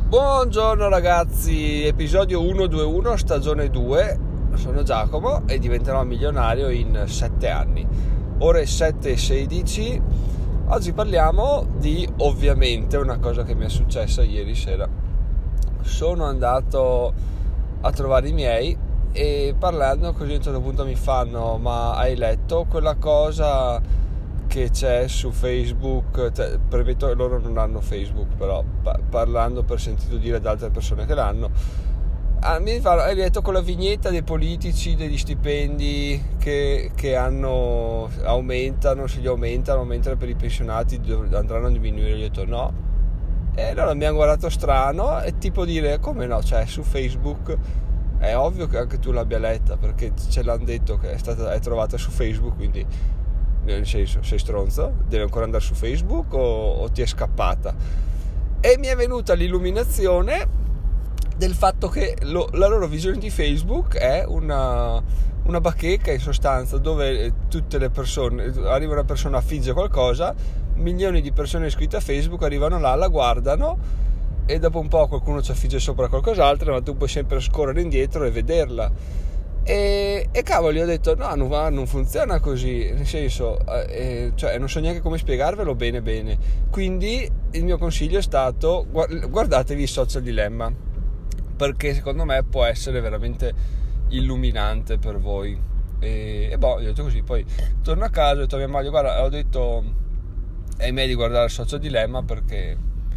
Buongiorno ragazzi, episodio 121, stagione 2, sono Giacomo e diventerò milionario in 7 anni. Ore 7:16, oggi parliamo di ovviamente una cosa che mi è successa ieri sera. Sono andato a trovare i miei e parlando così a un certo punto mi fanno: ma hai letto quella cosa che c'è su Facebook? Premetto che loro non hanno Facebook, però parlando per sentito dire da altre persone che l'hanno, mi fanno: hai letto quella vignetta dei politici, degli stipendi che aumentano, se li aumentano, mentre per i pensionati andranno a diminuire? Gli ho detto no. E allora mi hanno guardato strano, e tipo dire: come no, cioè su Facebook è ovvio che anche tu l'abbia letta, perché ce l'hanno detto che è trovata su Facebook, quindi nel senso, sei stronzo? Devi ancora andare su Facebook o ti è scappata? E mi è venuta l'illuminazione del fatto che la loro visione di Facebook è una bacheca, in sostanza, dove tutte le persone, arriva una persona, figge qualcosa, milioni di persone iscritte a Facebook arrivano là, la guardano e dopo un po' qualcuno ci affigge sopra qualcos'altro, ma tu puoi sempre scorrere indietro e vederla. E cavoli, ho detto no, non funziona così, nel senso, cioè non so neanche come spiegarvelo bene. Quindi il mio consiglio è stato: guardatevi Social Dilemma, perché secondo me può essere veramente illuminante per voi. E boh, ho detto così. Poi torno a casa e ho detto a mia moglie: guarda, ho detto ai miei di guardare Social Dilemma perché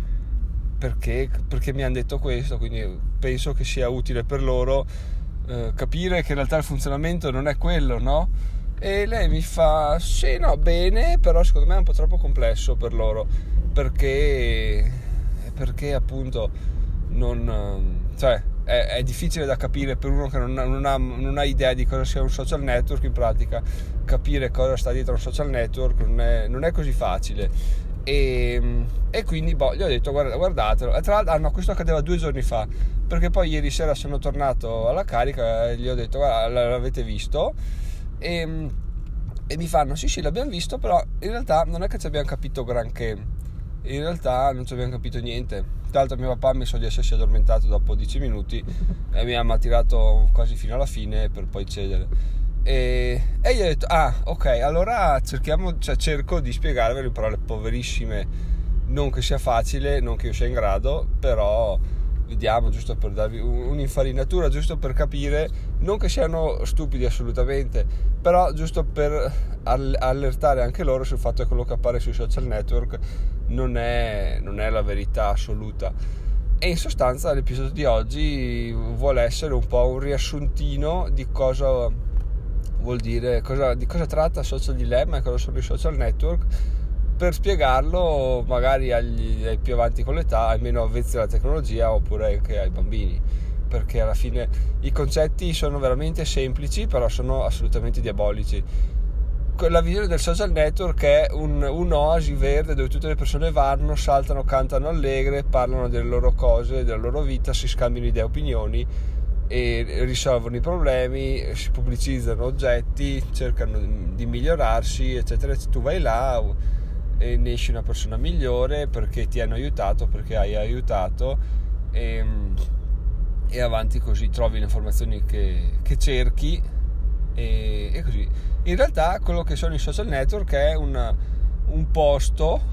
mi hanno detto questo, quindi penso che sia utile per loro capire che in realtà il funzionamento non è quello, no? E lei mi fa: sì, no, bene, però secondo me è un po' troppo complesso per loro, perché appunto cioè è difficile da capire per uno che non ha idea di cosa sia un social network. In pratica capire cosa sta dietro un social network non è così facile. E quindi gli ho detto: guardatelo. E tra l'altro questo accadeva 2 giorni fa, perché poi ieri sera sono tornato alla carica e gli ho detto: guarda, l'avete visto? E mi fanno: sì, l'abbiamo visto, però in realtà non è che ci abbiamo capito granché, in realtà non ci abbiamo capito niente. Tra l'altro mio papà ha messo di essersi addormentato dopo 10 minuti e mi ha tirato quasi fino alla fine per poi cedere. E gli ho detto: ok, allora cerco di spiegarvelo in parole poverissime, non che sia facile, non che io sia in grado, però vediamo, giusto per darvi un'infarinatura, giusto per capire, non che siano stupidi assolutamente, però giusto per allertare anche loro sul fatto che quello che appare sui social network non è la verità assoluta. E in sostanza l'episodio di oggi vuole essere un po' un riassuntino di cosa vuol dire, di cosa tratta Social Dilemma e cosa sono i social network, per spiegarlo magari ai più avanti con l'età, almeno avvezzi alla tecnologia, oppure anche ai bambini, perché alla fine i concetti sono veramente semplici, però sono assolutamente diabolici. La visione del social network è un'oasi verde dove tutte le persone vanno, saltano, cantano allegre, parlano delle loro cose, della loro vita, si scambiano idee e opinioni e risolvono i problemi, si pubblicizzano oggetti, cercano di migliorarsi, eccetera. Tu vai là e ne esci una persona migliore perché ti hanno aiutato, perché hai aiutato, e avanti così, trovi le informazioni che cerchi, e così. In realtà quello che sono i social network è un posto,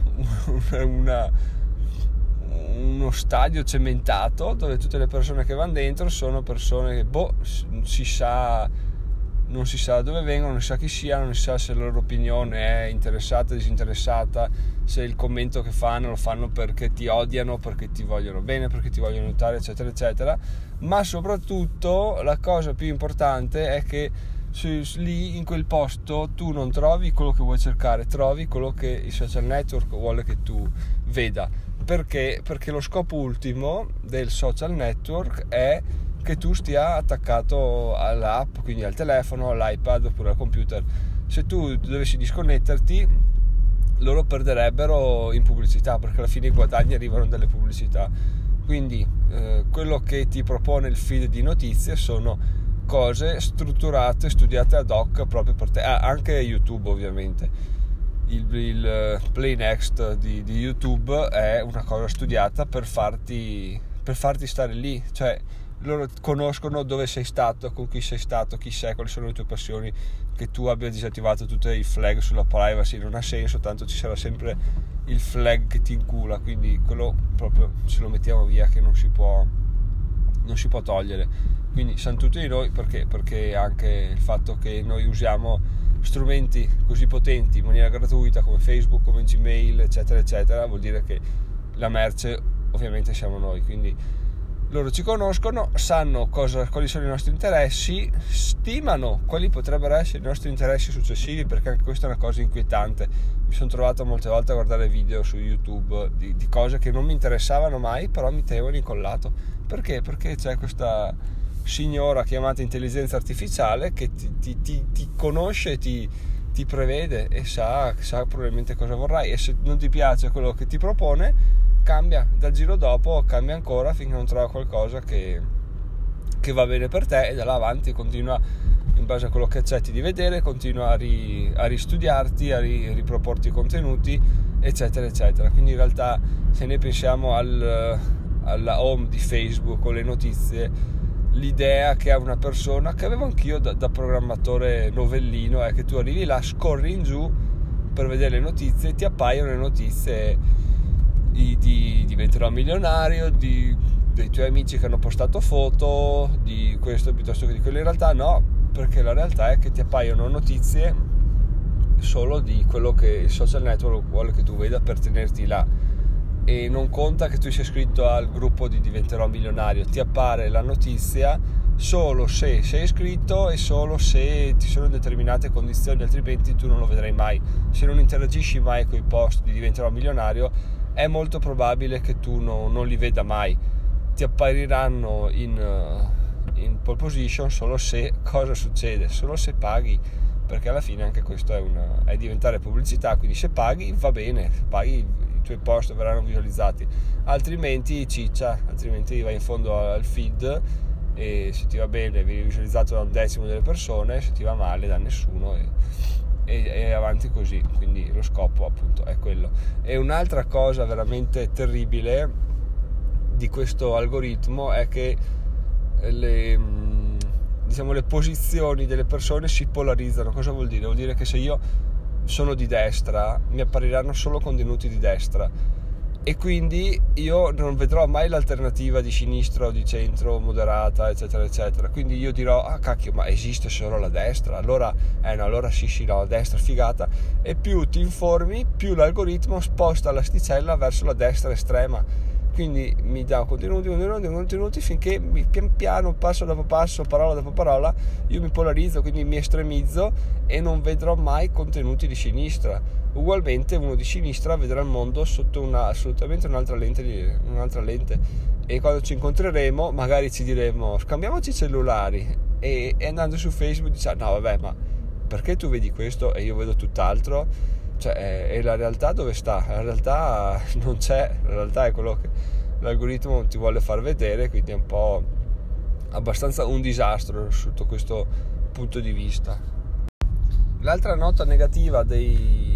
uno stadio cementato dove tutte le persone che vanno dentro sono persone che non si sa dove vengono, non si sa chi siano, non si sa se la loro opinione è interessata, disinteressata, se il commento che fanno lo fanno perché ti odiano, perché ti vogliono bene, perché ti vogliono aiutare, eccetera eccetera. Ma soprattutto la cosa più importante è che lì in quel posto tu non trovi quello che vuoi cercare, trovi quello che il social network vuole che tu veda. Perché lo scopo ultimo del social network è che tu stia attaccato all'app, quindi al telefono, all'iPad oppure al computer. Se tu dovessi disconnetterti, loro perderebbero in pubblicità, perché alla fine i guadagni arrivano dalle pubblicità. Quindi quello che ti propone il feed di notizie sono cose strutturate, studiate ad hoc proprio per te. Anche YouTube, ovviamente. Il Play Next di YouTube è una cosa studiata per per farti stare lì, cioè loro conoscono dove sei stato, con chi sei stato, chi sei, quali sono le tue passioni. Che tu abbia disattivato tutti i flag sulla privacy non ha senso, tanto ci sarà sempre il flag che ti incula, quindi quello proprio ce lo mettiamo via, che non si può togliere. Quindi siamo tutti di noi, perché anche il fatto che noi usiamo strumenti così potenti in maniera gratuita come Facebook, come Gmail, eccetera eccetera, vuol dire che la merce ovviamente siamo noi. Quindi loro ci conoscono, sanno quali sono i nostri interessi, stimano quali potrebbero essere i nostri interessi successivi, perché anche questa è una cosa inquietante. Mi sono trovato molte volte a guardare video su YouTube di cose che non mi interessavano mai, però mi tenevano incollato. Perché? Perché c'è questa signora chiamata intelligenza artificiale che ti conosce, ti prevede e sa probabilmente cosa vorrai, e se non ti piace quello che ti propone, cambia dal giro dopo, cambia ancora finché non trova qualcosa che va bene per te, e da là avanti continua, in base a quello che accetti di vedere, continua a ristudiarti, a riproporti contenuti, eccetera eccetera. Quindi in realtà, se ne pensiamo alla home di Facebook o le notizie, l'idea che ha una persona, che avevo anch'io da programmatore novellino, è che tu arrivi là, scorri in giù per vedere le notizie, ti appaiono le notizie diventerò milionario, dei tuoi amici che hanno postato foto di questo piuttosto che di quello. In realtà no, perché la realtà è che ti appaiono notizie solo di quello che il social network vuole che tu veda per tenerti là, e non conta che tu sia iscritto al gruppo di diventerò milionario, ti appare la notizia solo se sei iscritto e solo se ci sono determinate condizioni, altrimenti tu non lo vedrai mai. Se non interagisci mai con i post di diventerò milionario, è molto probabile che tu non li veda mai. Ti appariranno in pole position solo se cosa succede? Solo se paghi, perché alla fine anche questo è diventare pubblicità, quindi se paghi va bene, se paghi i tuoi post verranno visualizzati, altrimenti ciccia, altrimenti vai in fondo al feed e se ti va bene vieni visualizzato da 1/10 delle persone, se ti va male da nessuno, e avanti così. Quindi lo scopo appunto è quello. E un'altra cosa veramente terribile di questo algoritmo è che le posizioni delle persone si polarizzano. Cosa vuol dire? Vuol dire che se io sono di destra mi appariranno solo contenuti di destra, e quindi io non vedrò mai l'alternativa di sinistra o di centro, moderata, eccetera eccetera. Quindi io dirò: ah cacchio, ma esiste solo la destra? Allora no, allora sì, no, la destra figata. E più ti informi, più l'algoritmo sposta l'asticella verso la destra estrema, quindi mi dà contenuti finché pian piano, passo dopo passo, parola dopo parola, io mi polarizzo, quindi mi estremizzo e non vedrò mai contenuti di sinistra. Ugualmente uno di sinistra vedrà il mondo sotto assolutamente un'altra lente, e quando ci incontreremo magari ci diremo: scambiamoci i cellulari, e andando su Facebook dice: no vabbè, ma perché tu vedi questo e io vedo tutt'altro? Cioè, e la realtà dove sta? La realtà non c'è, la realtà è quello che l'algoritmo ti vuole far vedere, quindi è un po' abbastanza un disastro sotto questo punto di vista. L'altra nota negativa dei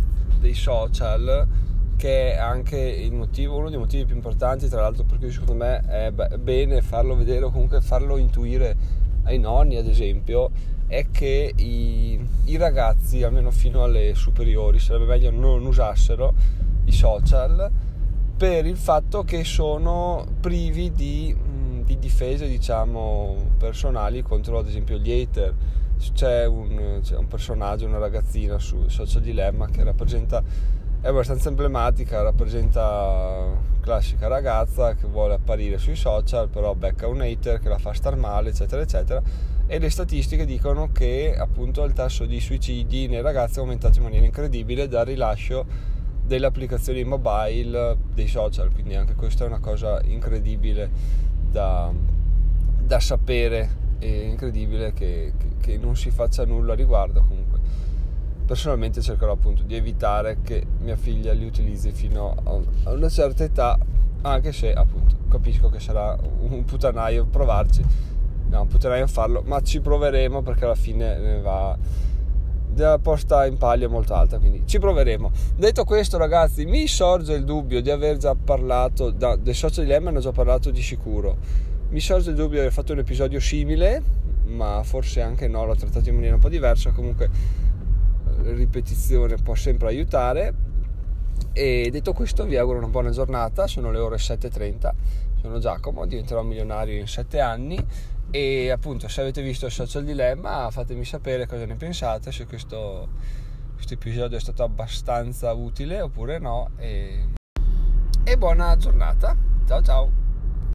social, che è anche uno dei motivi più importanti, tra l'altro, perché secondo me è bene farlo vedere o comunque farlo intuire ai nonni, ad esempio, è che i ragazzi, almeno fino alle superiori, sarebbe meglio non usassero i social, per il fatto che sono privi di difese, diciamo, personali contro, ad esempio, gli hater. C'è un personaggio, una ragazzina su Social Dilemma che è abbastanza emblematica, rappresenta classica ragazza che vuole apparire sui social, però becca un hater che la fa star male, eccetera eccetera, e le statistiche dicono che appunto il tasso di suicidi nei ragazzi è aumentato in maniera incredibile dal rilascio delle applicazioni mobile dei social. Quindi anche questa è una cosa incredibile da sapere, è incredibile che non si faccia nulla a riguardo. Comunque personalmente cercherò appunto di evitare che mia figlia li utilizzi fino a una certa età, anche se appunto capisco che sarà un puttanaio provarci, un puttanaio farlo, ma ci proveremo, perché alla fine ne va della posta in palio è molto alta, quindi ci proveremo. Detto questo, ragazzi, mi sorge il dubbio di aver già parlato del socio dilemma, ne ho già parlato di sicuro. Mi sorge il dubbio di aver fatto un episodio simile, ma forse anche no, l'ho trattato in maniera un po' diversa. Comunque ripetizione può sempre aiutare. E detto questo, vi auguro una buona giornata. Sono le ore 7:30, sono Giacomo, diventerò milionario in 7 anni. E appunto, se avete visto il Social Dilemma, fatemi sapere cosa ne pensate, se questo episodio è stato abbastanza utile oppure no. E buona giornata, ciao ciao.